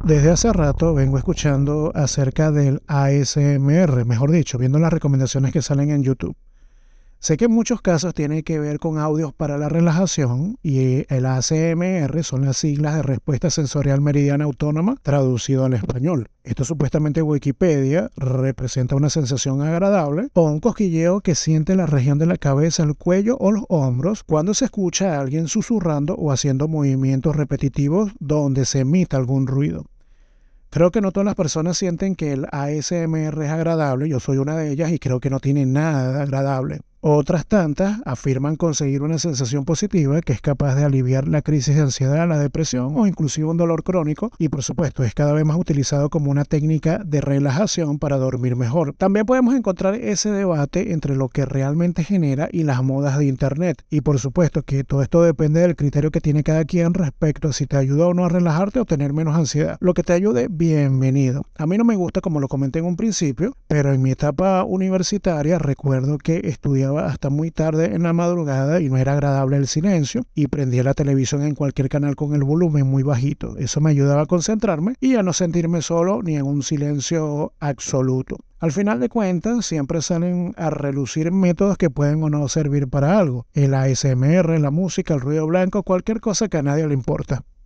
Desde hace rato vengo escuchando acerca del ASMR, mejor dicho, viendo las recomendaciones que salen en YouTube. Sé que en muchos casos tiene que ver con audios para la relajación y el ASMR son las siglas de respuesta sensorial meridiana autónoma traducido al español. Esto supuestamente Wikipedia representa una sensación agradable o un cosquilleo que siente en la región de la cabeza, el cuello o los hombros cuando se escucha a alguien susurrando o haciendo movimientos repetitivos donde se emita algún ruido. Creo que no todas las personas sienten que el ASMR es agradable, yo soy una de ellas y creo que no tiene nada de agradable. Otras tantas afirman conseguir una sensación positiva que es capaz de aliviar la crisis de ansiedad, la depresión o inclusive un dolor crónico y por supuesto es cada vez más utilizado como una técnica de relajación para dormir mejor. También podemos encontrar ese debate entre lo que realmente genera y las modas de internet y por supuesto que todo esto depende del criterio que tiene cada quien respecto a si te ayuda o no a relajarte o tener menos ansiedad. Lo que te ayude, bienvenido. A mí no me gusta como lo comenté en un principio, pero en mi etapa universitaria recuerdo que estudiaba hasta muy tarde en la madrugada y no era agradable el silencio y prendía la televisión en cualquier canal con el volumen muy bajito. Eso me ayudaba a concentrarme y a no sentirme solo ni en un silencio absoluto. Al final de cuentas, siempre salen a relucir métodos que pueden o no servir para algo. El ASMR, la música, el ruido blanco, cualquier cosa que a nadie le importa.